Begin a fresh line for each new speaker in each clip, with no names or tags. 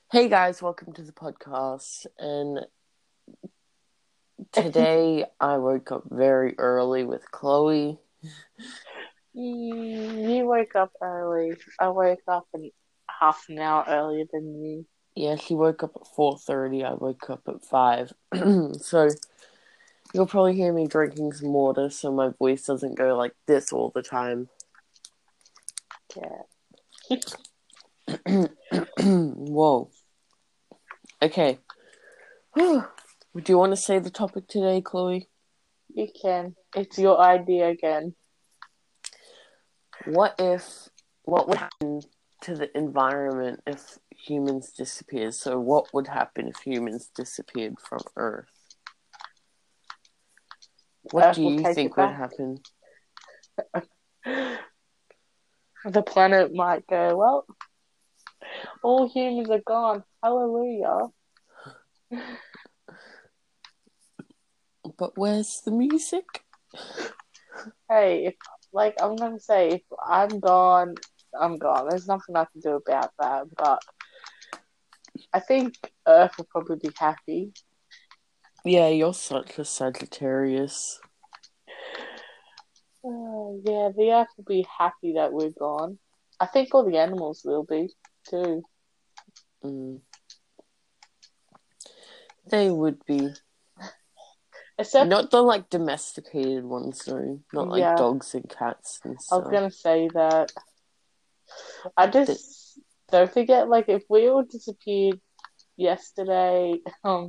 Hey guys, welcome to the podcast. And today I woke up very early with Chloe.
You wake up early. I wake up half an hour earlier than you.
Yeah, she woke up at 4:30. I woke up at 5. So you'll probably hear me drinking some water so my voice doesn't go like this all the time.
Yeah.
Whoa. Okay. Do you want to say the topic today, Chloe?
You can. It's your idea again.
What would happen to the environment if humans disappeared? So what would happen if humans disappeared from Earth? What
Earth
do
will
you
take it
think would
back.
happen?
The planet might go, well, all humans are gone. Hallelujah.
But where's the music?
Hey, I'm gonna say, if I'm gone, I'm gone. There's nothing I can do about that. But I think Earth will probably be happy.
Yeah, you're such a Sagittarius.
Yeah, the Earth will be happy that we're gone. I think all the animals will be too.
Mm. They would be.
Except,
Not the like domesticated ones though. Not like
yeah,
dogs and cats and
I was
stuff.
gonna say that. I
That
just don't forget, like, if we all disappeared yesterday,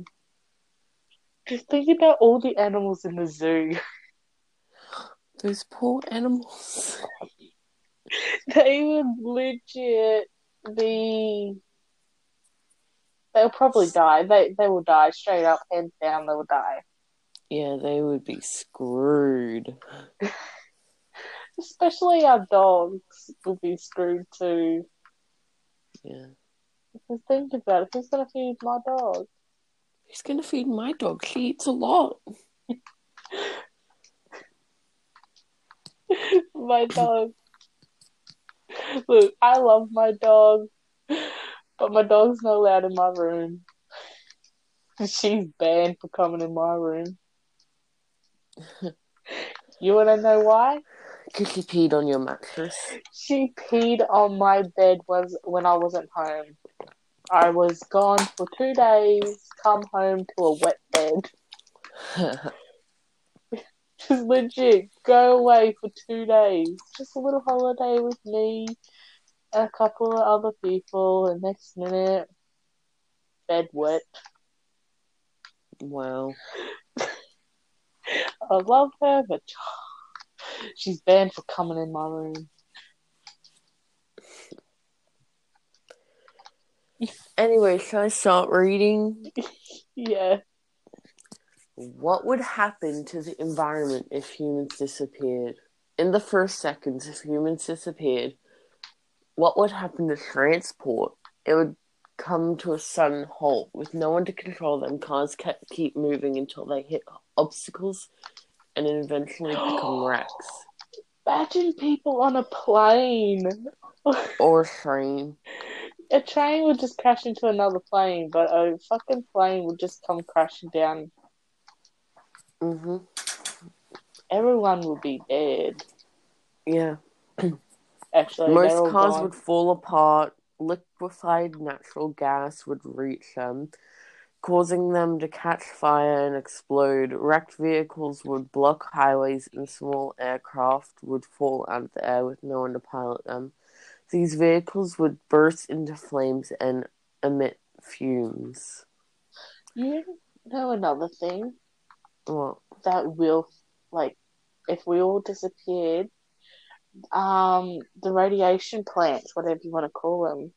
just think about all the animals in the zoo.
those poor animals.
They would legit be. They'll probably die. They will die straight up, hands down. They will die.
Yeah, they would be screwed.
Especially our dogs will be screwed too.
Yeah.
Because think about it, who's gonna feed my dog?
Who's gonna feed my dog? She eats a lot.
My dog. Look, I love my dog, but my dog's not allowed in my room. She's banned for coming in my room. You wanna know why?
Because she peed on your mattress.
She peed on my bed was when I wasn't home. I was gone for 2 days, come home to a wet bed. Just legit, go away for 2 days. Just a little holiday with me and a couple of other people, and next minute, bed wet.
Wow.
I love her, but she's banned for coming in my room.
Anyway, shall I start reading?
Yeah.
What would happen to the environment if humans disappeared? In the first seconds, if humans disappeared, what would happen to transport? It would come to a sudden halt with no one to control them. Cars keep moving until they hit obstacles and then eventually become wrecks.
Imagine people on a plane.
Or a train.
A train would just crash into another plane, but a fucking plane would just come crashing down.
Mm-hmm.
Everyone would be dead.
Yeah.
Actually, they're
Most
all
cars
gone.
would fall apart. Liquefied natural gas would reach them, causing them to catch fire and explode. Wrecked vehicles would block highways, and small aircraft would fall out of the air with no one to pilot them. These vehicles would burst into flames and emit fumes.
You know another thing
Well,
that will, like, if we all disappeared, the radiation plants, whatever you want to call them.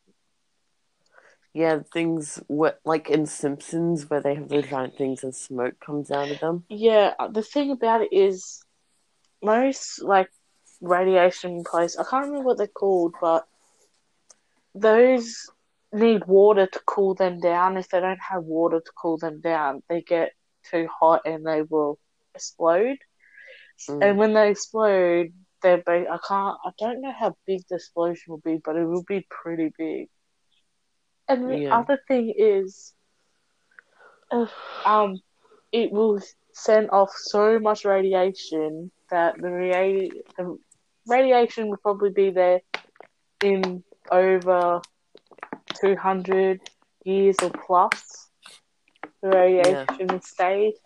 yeah, things like in Simpsons where they have those giant things and smoke comes out of them.
Yeah, the thing about it is most like radiation places. I can't remember what they're called, but those need water to cool them down. If they don't have water to cool them down, they get too hot and they will explode. And
Mm.
when they explode, I don't know how big the explosion will be, but it will be pretty big. And the
Yeah.
other thing is, uh, um, it will send off so much radiation that the radiation will probably be there in over 200 years or plus. The
Yeah.
radiation has stayed.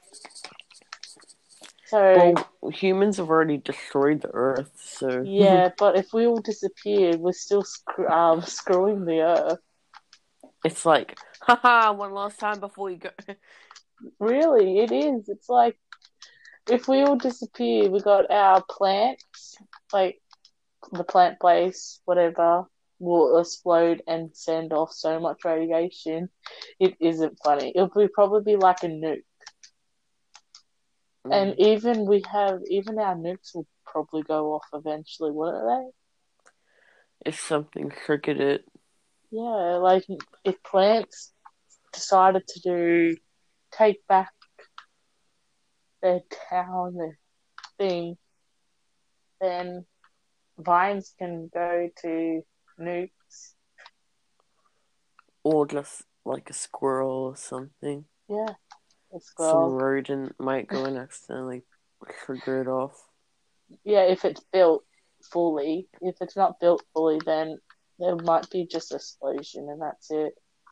So,
Well, humans have already destroyed the Earth, so
yeah, but if we all disappeared, we're still screwing the Earth.
it's like, haha, one last time before you go.
Really, it is. It's like if we all disappear, we got our plants, like the plant place, whatever, will explode and send off so much radiation. It isn't funny. It'll probably be like a nuke. And
Mm.
even our nukes will probably go off eventually, won't they?
If something triggered it.
Yeah, like if plants decided to take back their town, their thing, then vines can go to nukes.
Or just like a squirrel or something.
Yeah, a
Some
squirrel.
rodent might go and accidentally trigger it off.
Yeah, if it's built fully. If it's not built fully, then there might be just explosion and that's it.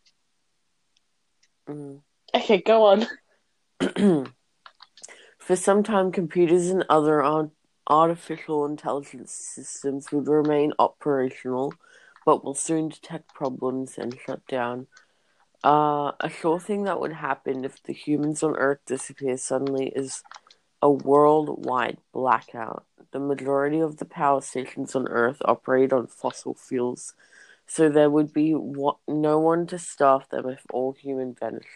Mm.
Okay, go on.
For some time, computers and other artificial intelligence systems would remain operational, but will soon detect problems and shut down. A sure thing that would happen if the humans on Earth disappear suddenly is a worldwide blackout. The majority of the power stations on Earth operate on fossil fuels, so there would be no one to staff them if all humans vanish.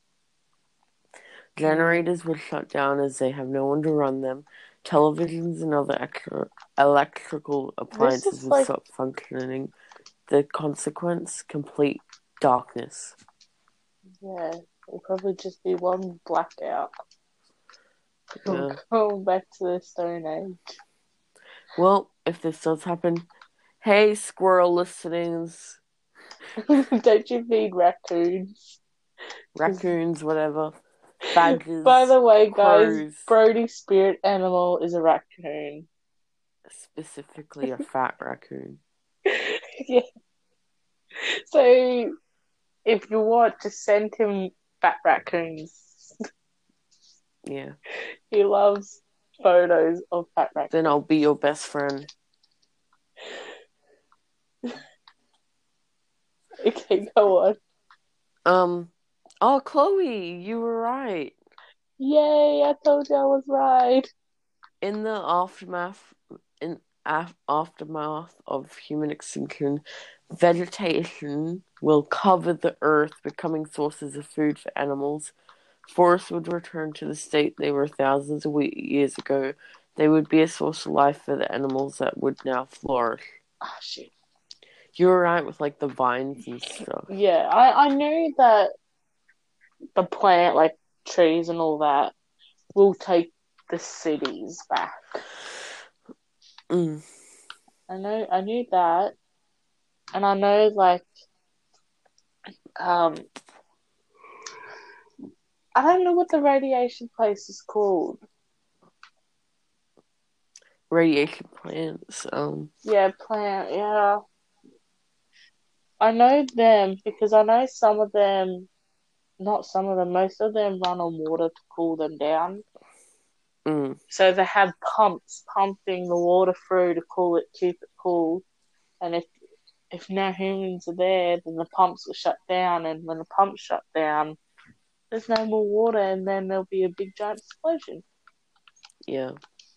Mm.
Generators would shut down as they have no one to run them. Televisions and other electrical
This
appliances
is
will
like,
stop functioning. The consequence, complete darkness.
yeah, it'll probably just be one blackout. We'll
Yeah.
go back to the Stone Age.
Well, if this does happen, hey, squirrel listenings,
Don't you feed raccoons? 'Cause,
raccoons, whatever,
by
badgers,
the way, guys,
crows,
Brody's spirit animal is a raccoon.
specifically a fat raccoon.
Yeah. So if you want to send him fat raccoons,
Yeah.
he loves photos of fat
Then I'll be
raccoons.
your best friend.
Okay, go on.
Um, oh, Chloe, you were right.
Yay, I told you I was right.
In the aftermath of human extinction, vegetation will cover the earth, becoming sources of food for animals. Forests would return to the state they were thousands of years ago. They would be a source of life for the animals that would now flourish.
Oh, shit.
You were right with like the vines and stuff.
Yeah, I knew that the plant, like trees and all that, will take the cities back.
Mm.
I knew that, and I know like um, I don't know what the radiation place is called.
Radiation plants.
Yeah, plant. Yeah, I know them because I know some of them. Not some of them. Most of them run on water to cool them down.
Mm,
So they have pumps pumping the water through to cool it, keep it cool. And if no humans are there, then the pumps will shut down. And when the pumps shut down, there's no more water, and then there'll be a big giant explosion.
yeah.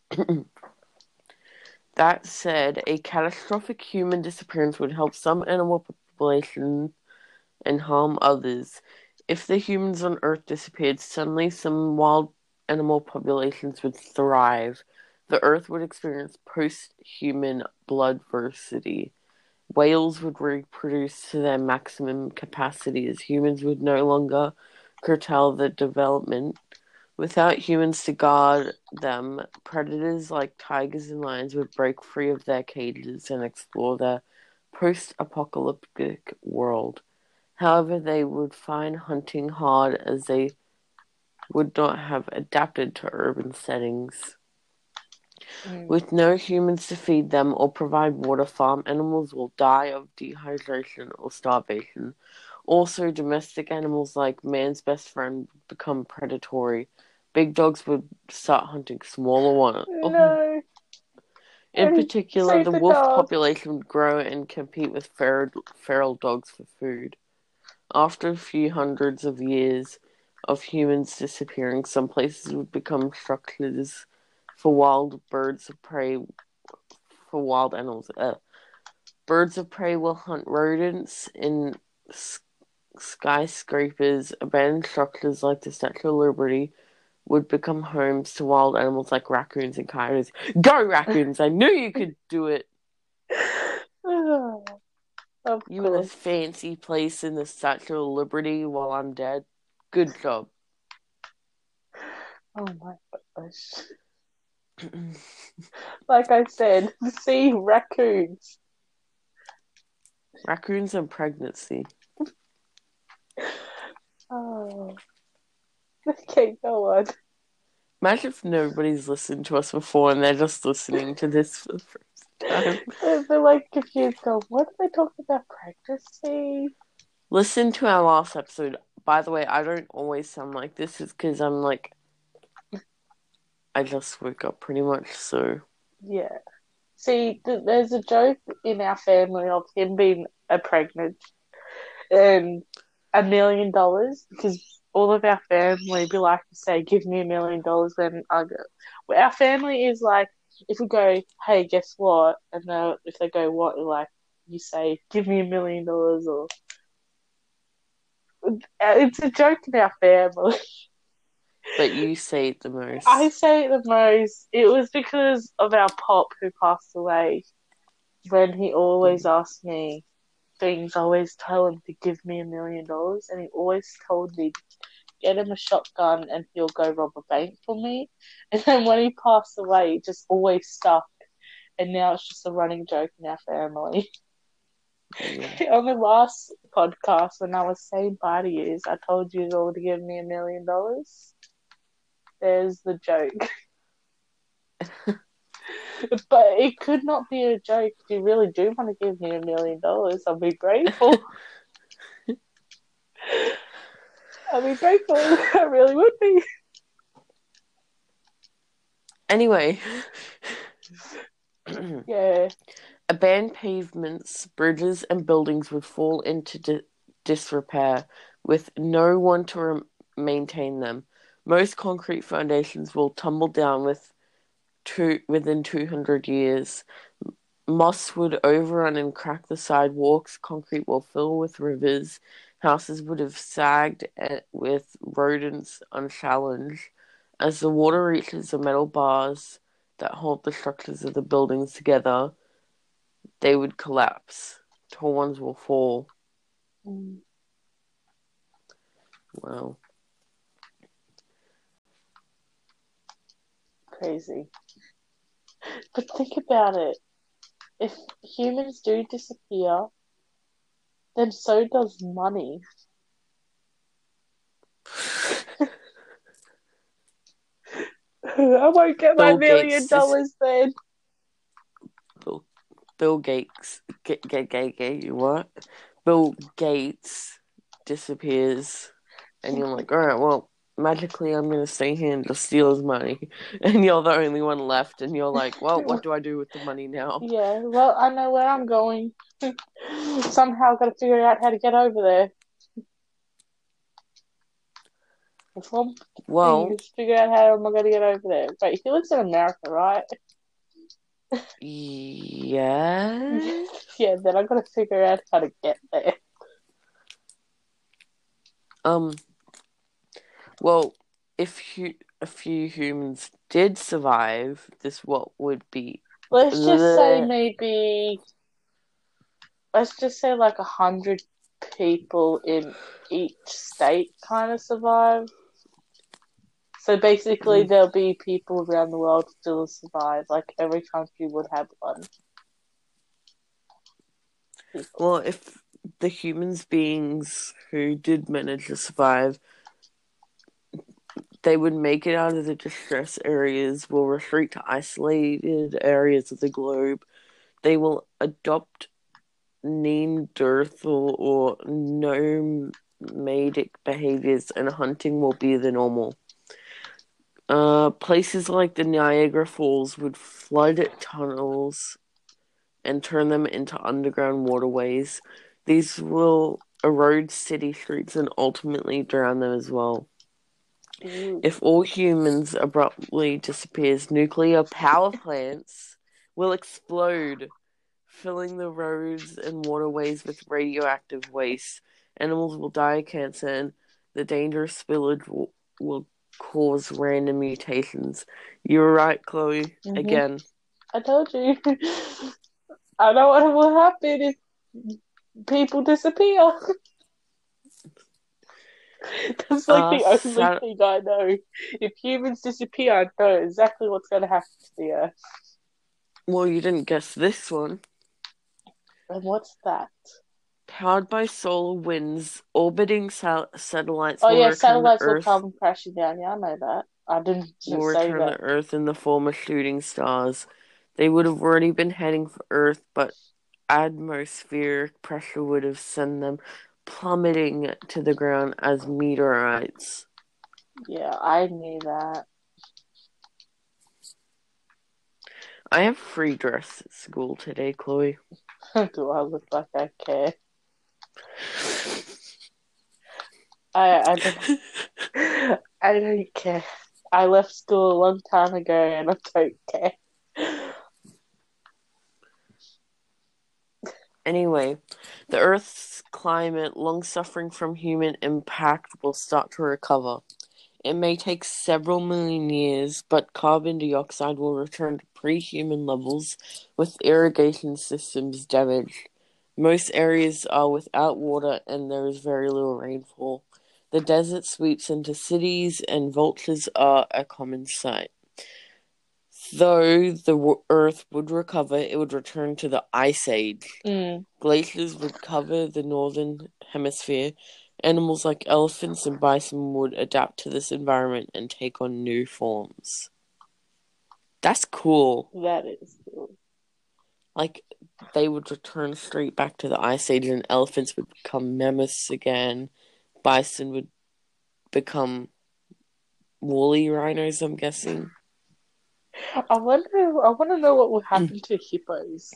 That said, a catastrophic human disappearance would help some animal populations and harm others. If the humans on Earth disappeared, suddenly some wild animal populations would thrive. The Earth would experience post-human bloodversity. Whales would reproduce to their maximum capacity as humans would no longer curtail their development. Without humans to guard them, predators like tigers and lions would break free of their cages and explore their post-apocalyptic world. However, they would find hunting hard as they would not have adapted to urban settings. With no humans to feed them or provide water, farm animals will die of dehydration or starvation. Also, domestic animals like man's best friend become predatory. Big dogs would start hunting smaller ones.
No.
In particular,
Save
the
the
wolf
dog.
population would grow and compete with feral dogs for food. After a few hundreds of years of humans disappearing, some places would become structures for wild birds of prey, for wild animals. Birds of prey will hunt rodents in skyscrapers. Abandoned structures like the Statue of Liberty would become homes to wild animals like raccoons and coyotes. Go, raccoons! I knew you could do it!
Of
You in a
course.
fancy place in the Statue of Liberty while I'm dead. Good job.
Oh my gosh. Like I said, see raccoons.
Raccoons and pregnancy.
Oh. Okay, go on.
Imagine if nobody's listened to us before and they're just listening to this for the first time.
They're like confused, go, what did they talk about pregnancy?
Listen to our last episode. By the way, I don't always sound like this. It's because I'm like, I just woke up pretty much, so.
Yeah. See, there's a joke in our family of him being pregnant and $1 million because all of our family be like to say, "Give me $1 million." When I go, well, our family is like, if we go, "Hey, guess what?" and if they go, "What?" like you say, "Give me $1 million," or it's a joke in our family.
But you say it the most.
I say it the most. It was because of our pop who passed away. When he always asked me things, I always tell him to give me $1 million, and he always told me get him a shotgun and he'll go rob a bank for me. And then when he passed away, it just always stuck, and now it's just a running joke in our family.
Yeah.
On the last podcast, when I was saying bye to you, I told you all to give me $1 million. There's the joke. But it could not be a joke. If you really do want to give me $1 million, I'll be grateful. I'll be grateful. I really would be.
Anyway.
Yeah.
Abandoned pavements, bridges, and buildings would fall into disrepair with no one to maintain them. Most concrete foundations will tumble down within 200 years. Moss would overrun and crack the sidewalks. Concrete will fill with rivers. Houses would have sagged with rodents unchallenged. As the water reaches the metal bars that hold the structures of the buildings together, they would collapse. Tall ones will fall. Wow.
Crazy. But think about it. If humans do disappear, then so does money. I won't get my
Bill
$1 million then.
Bill Gates. What? Bill Gates disappears, and you're like, all right, well, magically I'm gonna stay here and just steal his money, and you're the only one left, and you're like, well, what do I do with the money now?
Yeah, well, I know where I'm going. Somehow I've got to figure out how to get over there. That's one
Well,
thing, is figure out how am I going to get over there. But he lives in America, right?
yeah.
Yeah, then I've got to figure out how to get there.
Well, if a few humans did survive, what would be?
Let's just say maybe, let's just say like 100 people in each state kind of survive. So basically, there'll be people around the world still survive. Like every country would have one.
Well, if the humans beings who did manage to survive, they would make it out of the distress areas, will retreat to isolated areas of the globe. They will adopt Neanderthal or nomadic behaviors, and hunting will be the normal. Places like the Niagara Falls would flood tunnels and turn them into underground waterways. These will erode city streets and ultimately drown them as well.
Ooh.
If all humans abruptly disappears, nuclear power plants will explode, filling the roads and waterways with radioactive waste. Animals will die of cancer, and the dangerous spillage will cause random mutations. You were right, Chloe.
Mm-hmm.
Again.
I told you. I know what will happen if people disappear. That's like the only thing I know. If humans disappear, I know exactly what's going to happen to the Earth.
Well, you didn't guess this one.
And what's that?
Powered by solar winds, orbiting satellites
Oh
will
yeah,
return to
satellites will
Earth.
come crashing down. Yeah, I know that. I didn't
Will
just say
return
that.
to Earth in the form of shooting stars. They would have already been heading for Earth, but atmospheric pressure would have sent them plummeting to the ground as meteorites.
Yeah, I knew that.
I have free dress at school today, Chloe.
Do I look like I care? I don't I don't care. I left school a long time ago and I don't care.
Anyway, the Earth's climate, long suffering from human impact, will start to recover. It may take several million years, but carbon dioxide will return to pre-human levels with irrigation systems damaged. Most areas are without water and there is very little rainfall. The desert sweeps into cities and vultures are a common sight. Though the Earth would recover, it would return to the Ice Age.
Mm.
Glaciers would cover the northern hemisphere. Animals like elephants and bison would adapt to this environment and take on new forms. That's cool.
That is cool.
Like, they would return straight back to the Ice Age, and elephants would become mammoths again. Bison would become woolly rhinos, I'm guessing.
I want to know what will happen to hippos.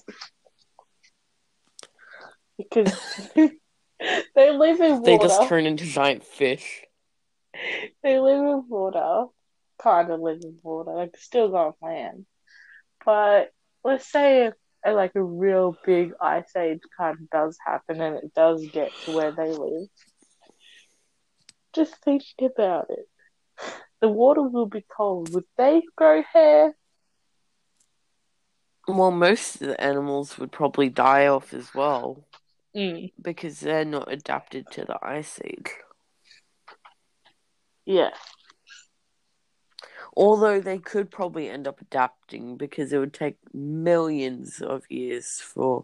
Because they live in
They just
water.
turn into giant fish.
They live in water. Kind of live in water. Like, still got land. But let's say like a real big ice age kind of does happen and it does get to where they live. Just think about it. The water will be cold. Would they grow hair?
Well, most of the animals would probably die off as well
Mm.
because they're not adapted to the Ice Age.
Yeah.
Although they could probably end up adapting because it would take millions of years for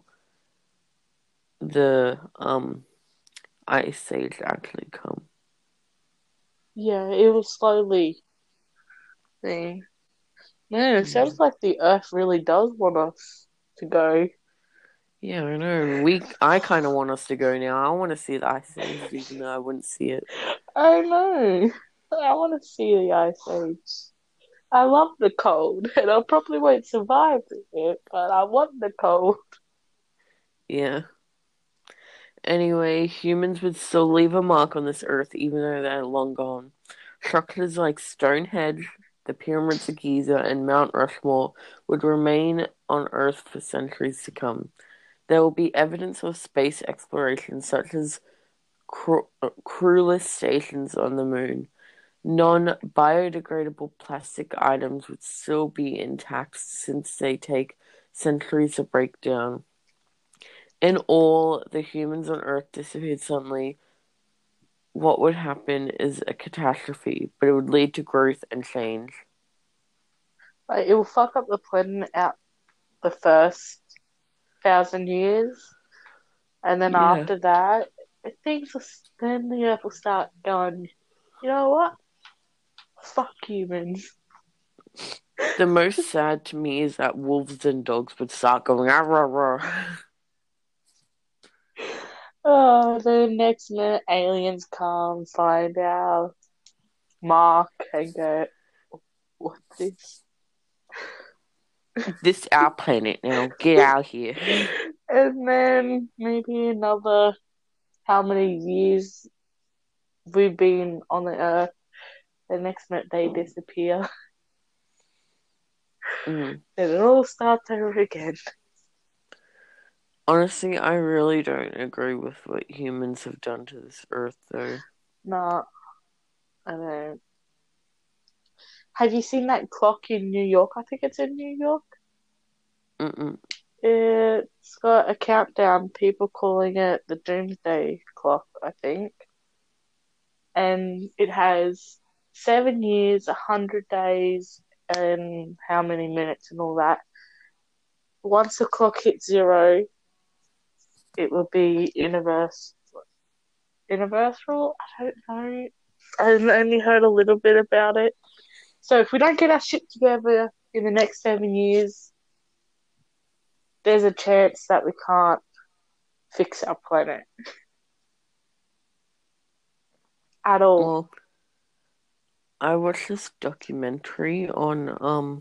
the Ice Age to actually come.
Yeah, it will slowly thing. Man, it sounds like the Earth really does want us to go.
Yeah, I know. I kind of want us to go now. I want to see the Ice Age, even though I wouldn't see it.
I know. I want to see the Ice Age. I love the cold, and I probably won't survive it, but I want the cold.
Yeah. Anyway, humans would still leave a mark on this earth, even though they're long gone. Structures like Stonehenge, the pyramids of Giza, and Mount Rushmore would remain on Earth for centuries to come. There will be evidence of space exploration, such as crewless stations on the moon. Non-biodegradable plastic items would still be intact since they take centuries to break down. In all, the humans on Earth disappeared suddenly. What would happen is a catastrophe, but it would lead to growth and change.
Like, it will fuck up the planet out the first 1,000 years, And then
Yeah.
after that, things will, then the earth will start going, you know what? Fuck humans.
The most sad to me is that wolves and dogs would start going, ah, rah, rah.
Oh, the next minute aliens come, find our mark, and go, what's this?
This our planet now. Get out here.
And then maybe another how many years we've been on the earth. The next minute they disappear.
Mm.
Then it all starts over again.
Honestly, I really don't agree with what humans have done to this earth, though.
Nah, I don't. Have you seen that clock in New York? I think it's in New York.
Mm-mm.
It's got a countdown, people calling it the Doomsday Clock, I think. And it has 7 years, 100 days, and how many minutes and all that. Once the clock hits zero, it will be universal. I don't know. I've only heard a little bit about it. So if we don't get our shit together in the next 7 years, there's a chance that we can't fix our planet at all.
Well, I watched this documentary on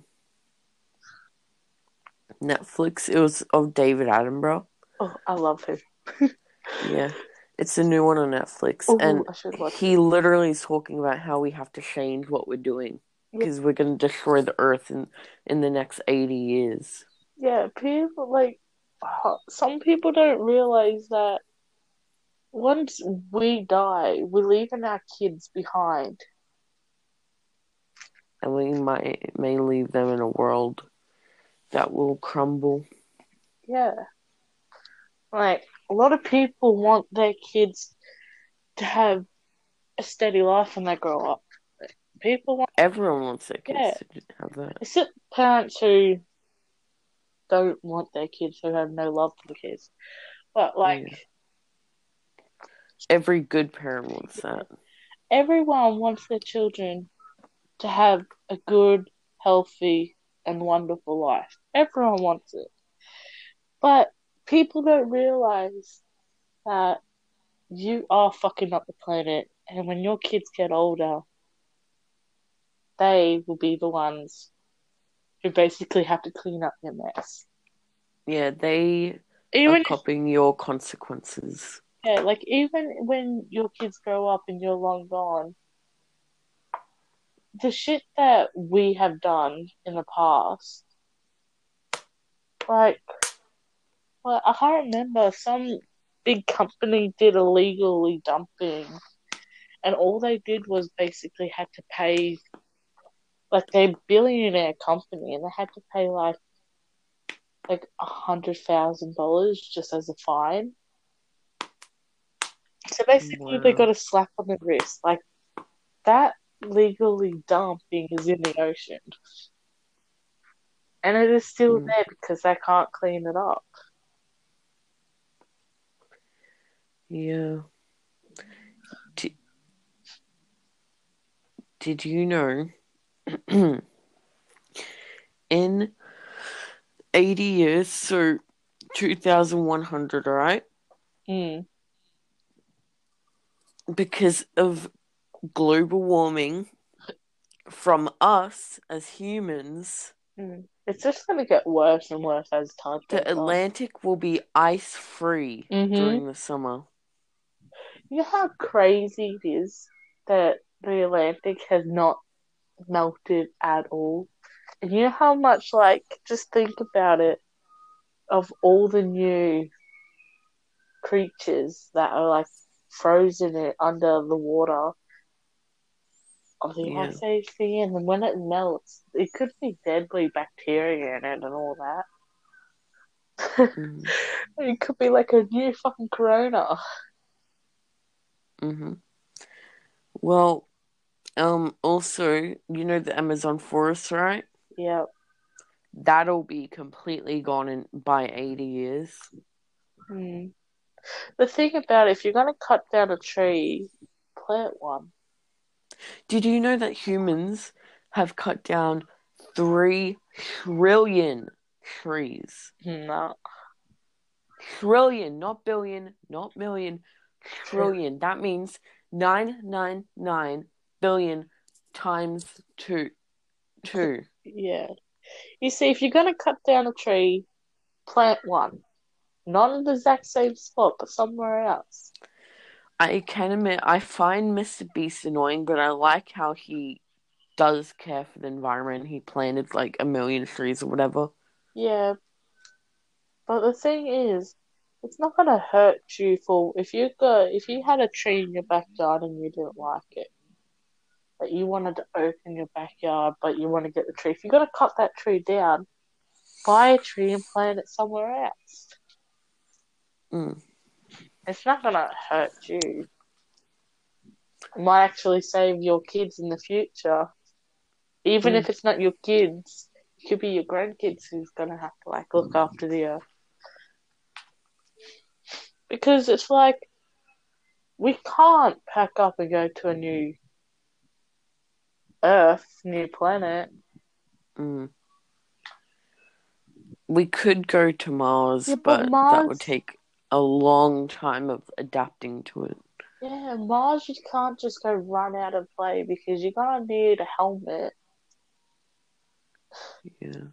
Netflix. It was of David Attenborough.
Oh, I love him.
Yeah. It's a new one on Netflix.
Oh,
And
I should watch
he
it.
literally is talking about how we have to change what we're doing.
Yeah,
Because we're going to destroy the earth in the next 80 years.
yeah. People like some people don't realize that once we die, we're leaving our kids behind.
And we may leave them in a world that will crumble.
Yeah, like a lot of people want their kids to have a steady life when they grow up. People want,
Everyone wants their kids
yeah.
to have that.
It's the parents who don't want their kids, who have no love for the kids. But like
Yeah. Every good parent wants that.
everyone wants their children to have a good, healthy, and wonderful life. Everyone wants it. But people don't realize that you are fucking up the planet, and when your kids get older, they will be the ones who basically have to clean up your mess.
Yeah, they are
Even if,
copying your consequences.
yeah, like even when your kids grow up and you're long gone, the shit that we have done in the past, like, well, I can't remember, some big company did illegally dumping, and all they did was basically had to pay, like, they're billionaire company, and they had to pay like $100,000 just as a fine. So basically, they got
Wow.
a slap on the wrist. Like that legally dumping is in the ocean, and it is still
Mm.
there because they can't clean it up.
Yeah. D- did you know in 80 years, so 2100, right?
Mm,
Because of global warming from us as humans,
mm. It's just gonna get worse and worse as time
the
goes on.
Atlantic will be ice free
Mm-hmm.
during the summer.
You know how crazy it is that the Atlantic has not melted at all, and you know how much, like, just think about it, of all the new creatures that are like frozen under the water of the
Yeah.
ice age thing, and then when it melts, it could be deadly bacteria in it and all that.
Mm-hmm.
It could be like a new fucking corona.
Mm-hmm. Well, also, you know the Amazon forest, right?
Yeah.
That'll be completely gone by 80 years.
Hmm. The thing about it, if you're gonna cut down a tree, plant one.
Did you know that humans have cut down 3 trillion trees?
No.
Trillion, not billion, not million, trillion. That means 999 billion times two. Two.
Yeah. You see, if you're gonna cut down a tree, plant one. Not in the exact same spot, but somewhere else.
I can admit I find Mr. Beast annoying, but I like how he does care for the environment. He planted like a million trees or whatever.
Yeah, but the thing is, it's not gonna hurt you for if you had a tree in your backyard and you didn't like it, but you wanted to open your backyard, but you want to get the tree. If you're gonna cut that tree down, buy a tree and plant it somewhere else.
Mm.
It's not gonna hurt you. It might actually save your kids in the future. Even if it's not your kids, it could be your grandkids who's gonna have to like look after the earth. Because it's like we can't pack up and go to a new Earth, new planet.
Mm. We could go to Mars,
Yeah, but
but that would
Mars,
take a long time of adapting to it.
yeah, Mars, you can't just go run out and play because you're gonna need a helmet.
Yeah.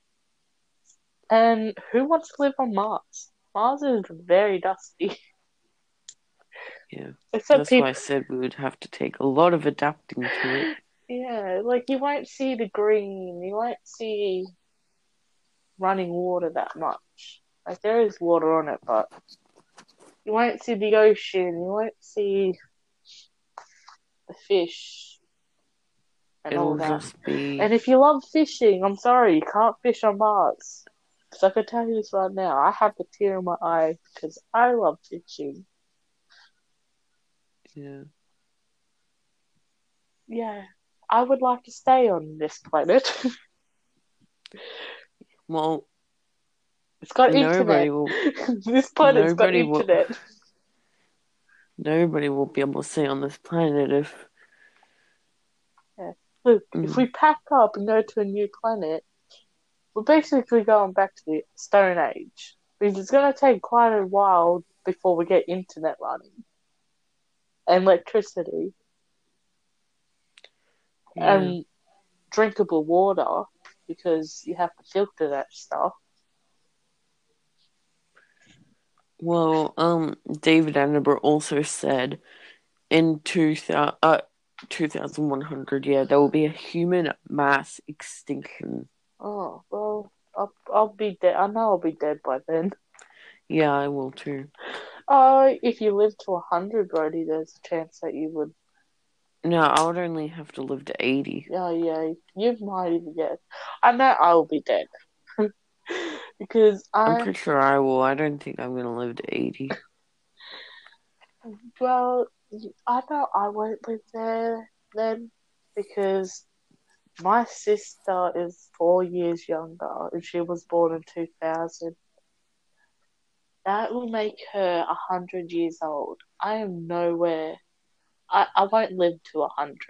And who wants to live on Mars? Mars is very dusty.
Yeah.
Except
That's why I
people,
said we would have to take a lot of adapting to it.
yeah, like you won't see the green, you won't see running water that much. Like there is water on it, but you won't see the ocean, you won't see the fish and all
It'll
that.
just be
And if you love fishing, I'm sorry, you can't fish on Mars. Because I can tell you this right now, I have a tear in my eye because I love fishing.
yeah.
Yeah, I would like to stay on this planet.
Well,
It's got
nobody
internet.
will
This planet's got
nobody will
internet.
nobody will be able to stay on this planet if
Yeah. Look, if
mm,
we pack up and go to a new planet, we're basically going back to the Stone Age. Because it's going to take quite a while before we get internet running and electricity
yeah.
and drinkable water because you have to filter that stuff.
Well, David Attenborough also said in 2100, yeah, there will be a human mass extinction.
Oh, well, I'll be dead. I know I'll be dead by then.
Yeah, I will too.
Oh, if you live to 100, Brody, there's a chance that you would.
No, I would only have to live to 80.
Oh, yeah, you might even get. I know I'll be dead. Because
I'm pretty sure I will. I don't think I'm gonna live to 80.
well, I know I won't live there then because my sister is 4 years younger and she was born in 2000. That will make her 100 years old. I am nowhere. I won't live to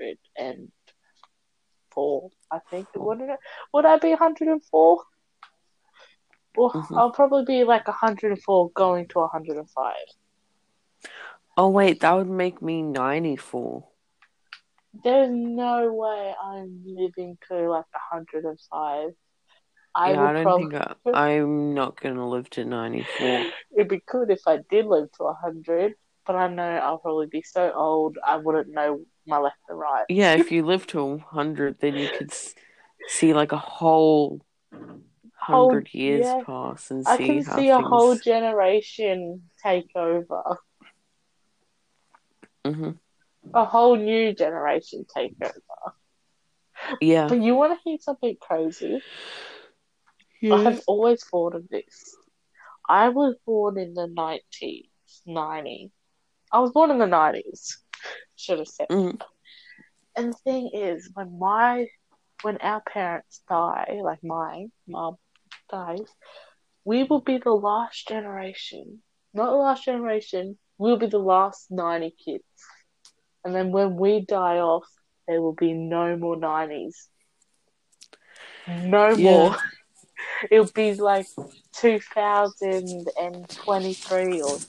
104. I think wouldn't it? Would I be 104? Well,
Mm-hmm.
I'll probably be like 104 going to 105.
Oh wait, that would make me 94.
There's no way I'm living to like 105. I
Yeah, I
would
don't
probably.
think I'm not gonna live to 94.
It'd be good if I did live to 100, but I know I'll probably be so old I wouldn't know my left and right.
Yeah, if you live to 100, then you could see like a whole
Whole
100 years
yeah,
pass and
I
see
can
how
see a whole
things.
generation take over,
Hmm.
a whole new generation take over.
Yeah.
But you want to hear something crazy? I
Yeah.
have always thought of this. I was born in the 1990s. I was born in the 90s. Should have said.
Mm.
And the thing is, when our parents die, like my mom dies, we will be the last generation. not the last generation. We'll be the last 90 kids. And then when we die off, there will be no more 90s. No
Yeah.
more. It'll be like 2023 or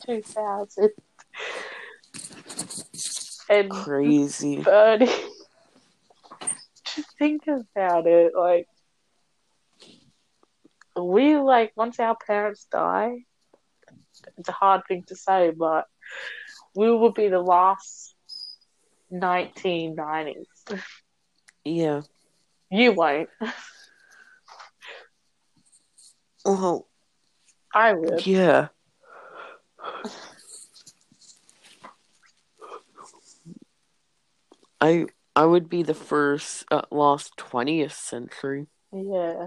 2030.
Crazy.
Just think about it. Like, once our parents die, it's a hard thing to say, but we will be the last 1990s.
Yeah.
You won't.
Well,
I would.
yeah. I would be the first last 20th century.
Yeah.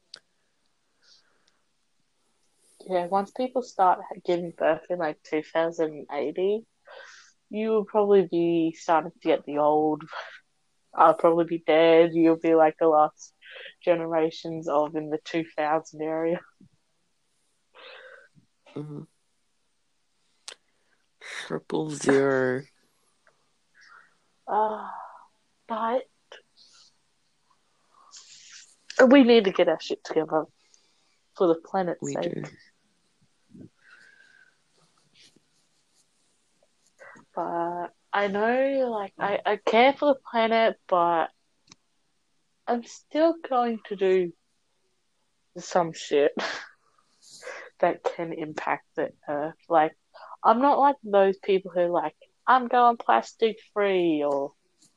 Yeah, once people start giving birth in like 2080, you will probably be starting to get the old. I'll probably be dead. You'll be like the last generations of in the 2000 area.
Mm-hmm. 000.
Uh, but we need to get our shit together for the planet's
We
sake.
do.
But I know, like, I care for the planet, but I'm still going to do some shit that can impact the earth. Like, I'm not like those people who like, I'm going plastic free or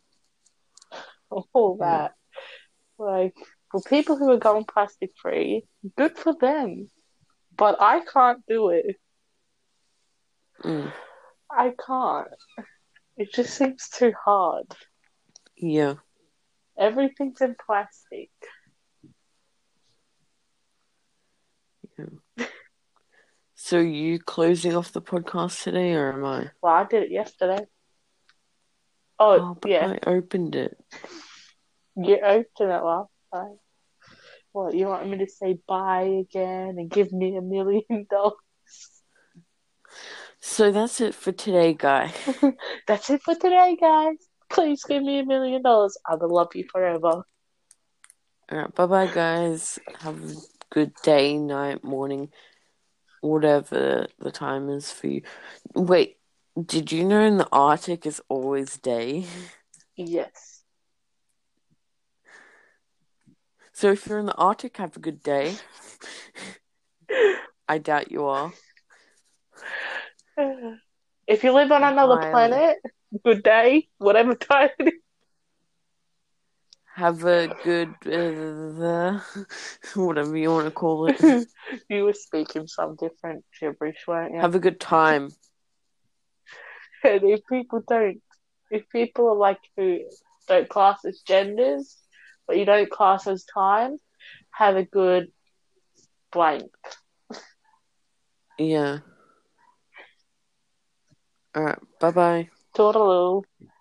all
Yeah.
that. Like, for people who are going plastic free, good for them. But I can't do it.
Mm.
I can't. It just seems too hard.
Yeah.
Everything's in plastic.
Yeah. So you closing off the podcast today, or am I?
Well, I did it yesterday. Oh,
Oh, but
yeah.
I opened it.
You opened it last time. What, you want me to say bye again and give me $1 million?
So that's it for today, guy.
That's it for today, guys. Please give me $1 million. I will love you forever.
All right, bye-bye, guys. Have a good day, night, morning, whatever the time is for you. Wait, did you know in the Arctic it's always day?
Yes.
So if you're in the Arctic, have a good day. I doubt you are.
If you live on another
Highly.
planet, good day, whatever time it is.
Have a good, whatever you want to call it.
You were speaking some different gibberish, weren't you?
Have a good time.
And if people are like who don't class as genders, but you don't class as time, have a good blank.
Yeah. All right, bye-bye.
Toodaloo.